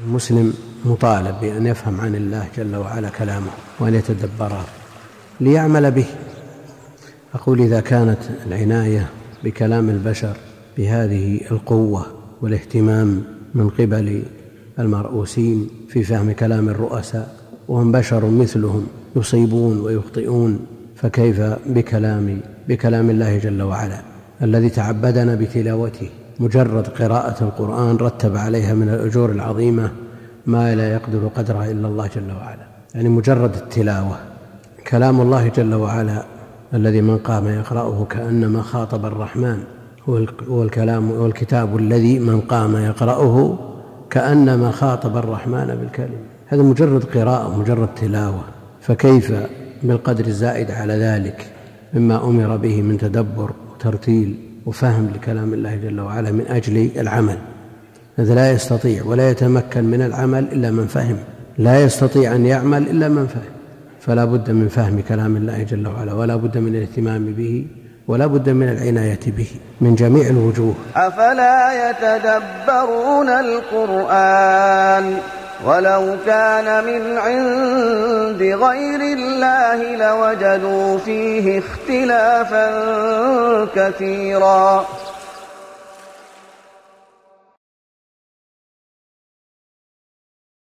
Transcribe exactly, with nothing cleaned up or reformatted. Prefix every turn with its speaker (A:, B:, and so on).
A: المسلم مطالب بأن يفهم عن الله جل وعلا كلامه وأن يتدبره ليعمل به. أقول إذا كانت العناية بكلام البشر بهذه القوة والاهتمام من قبل المرؤوسين في فهم كلام الرؤساء وهم بشر مثلهم يصيبون ويخطئون، فكيف بكلام بكلام الله جل وعلا الذي تعبدنا بتلاوته؟ مجرد قراءة القرآن رتب عليها من الأجور العظيمة ما لا يقدر قدره إلا الله جل وعلا. يعني مجرد التلاوة كلام الله جل وعلا الذي من قام يقرأه كأنما خاطب الرحمن، هو الكلام والكتاب الذي من قام يقرأه كأنما خاطب الرحمن بالكلمة. هذا مجرد قراءة مجرد تلاوة، فكيف بالقدر الزائد على ذلك مما أمر به من تدبر وترتيل وفهم لكلام الله جل وعلا من أجل العمل. هذا لا يستطيع ولا يتمكن من العمل إلا من فهم، لا يستطيع أن يعمل إلا من فهم. فلا بد من فهم كلام الله جل وعلا، ولا بد من الاهتمام به، ولا بد من العناية به من جميع الوجوه.
B: أفلا يتدبرون القرآن ولو كان من عند غير الله لوجدوا فيه اختلافا كثيرا.